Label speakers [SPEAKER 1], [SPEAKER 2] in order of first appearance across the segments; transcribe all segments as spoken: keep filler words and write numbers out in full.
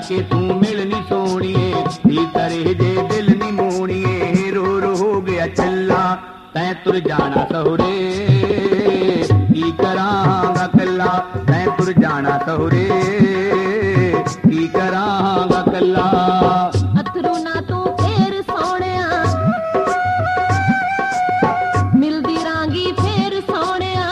[SPEAKER 1] के तू मिलनी सोनिए, दी तरे जे दिल नी मोनिए, रो रो हो गया चला तैं तुर जाना सहुरे, की करांगा कल्ला तैं तुर जाना सहुरे, की करांगा कल्ला।
[SPEAKER 2] अथरू ना तू फेर सोहणिया, मिलदी रांगी फेर सोहणिया,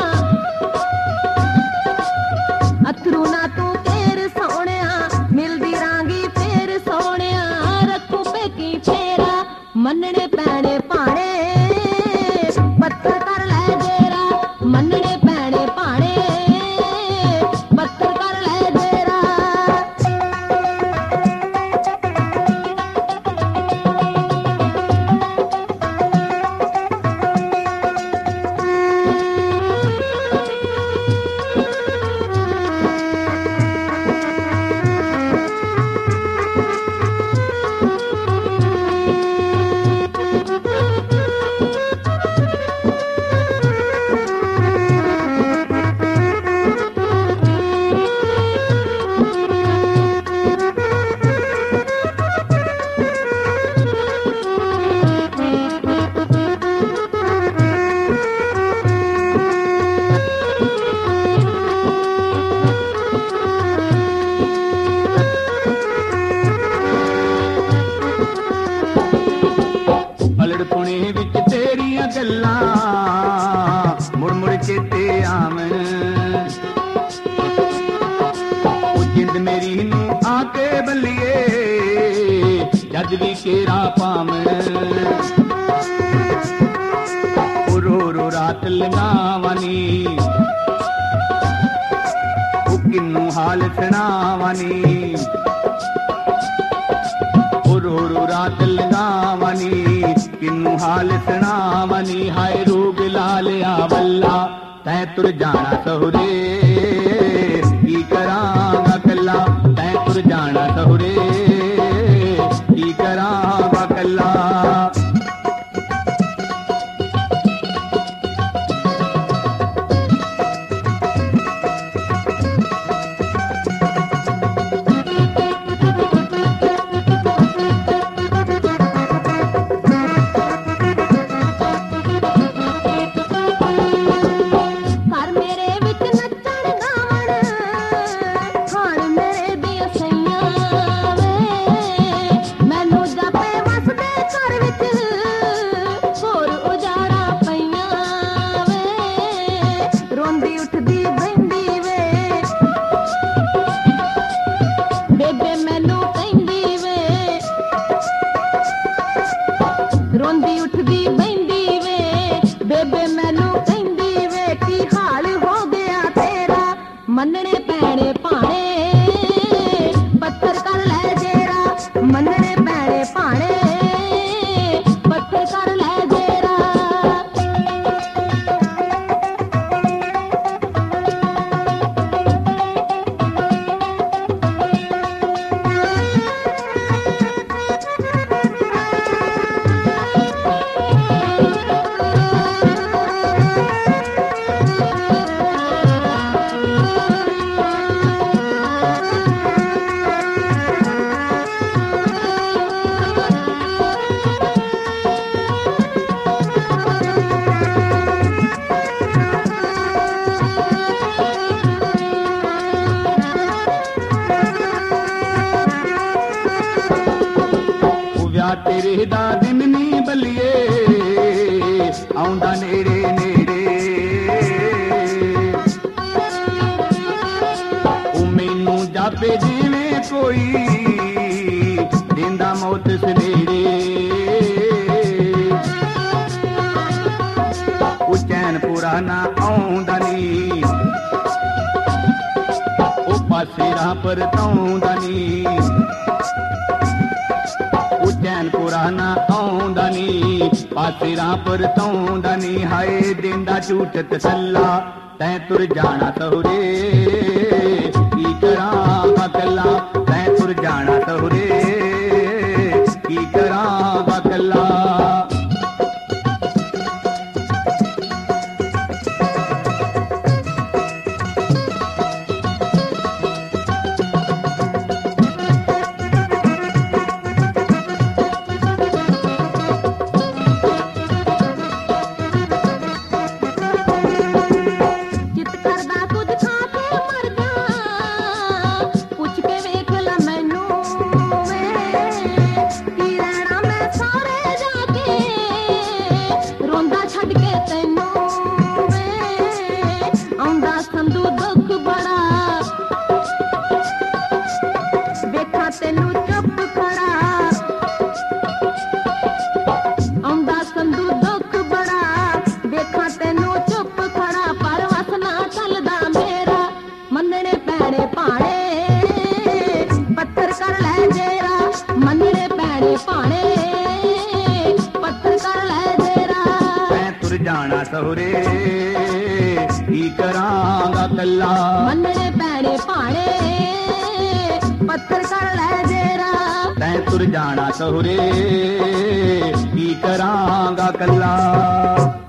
[SPEAKER 2] अथरू ना तू फेर सोहणिया, मिलदी रांगी फेर सोहणिया, रखू पेकी फेरा मन्नणे पैणे पाणे, पत्थर कर ले जेरा मन्नणे पैणे पाणे, पत्थर कर ले जेरा।
[SPEAKER 1] पुणे विच तेरिया गल्लां मुड़ मुड़ चेते आवन, ओ जिंद मेरी नू आके बल्लिए जद भी केरा पावन, ओ रो रो रात लंघावानी, ओ किन्नू हाल सुनावानी, रो रो रात लगावनी, किन्नू हाल सुनावनी, हाय रोग लालिया वल्ला तैं तुर जाना सहुरे, की करांगा कल्ला तैं तुर जाना सहुरे, की करांगा कल्ला। रोंदी उठदी बहिंदी वे बेबे मैनू कहंदी वे, की हाल हो गया तेरा मन्नणे पैणे पाणे, पत्थर कर ले जेरा मन्नणे पैणे पाणे, पत्थर कर ले जेरा। तेरे दा दिन नी बल्लिए आउंदा नेड़े नेड़े, ओ मैनू जापे जिवें कोई देंदा मौत सनेड़े, ओ चैन पुराना आउंदा नी, ओ पासे राह पर ताउंदा नी, चैन पुराना आउंदा नी, पासे राह पर ताउंदा नी, हाय देंदा झूठ तसल्ला तैं तुर जाना सहुरे, की करांगा कल्ला तैं तुर जाना सहुरे, की करांगा कल्ला। ਸਹੁਰੇ ਕੀ ਕਰਾਂਗਾ ਕੱਲਾ
[SPEAKER 2] ਮੰਨਣੇ ਪੈਣੇ ਭਾਣੇ ਪੱਥਰ ਕਰ ਲੈ ਜੇਰਾ
[SPEAKER 1] ਤੈਂ ਤੁਰ ਜਾਣਾ ਸਹੁਰੇ ਕੀ ਕਰਾਂਗਾ ਕੱਲਾ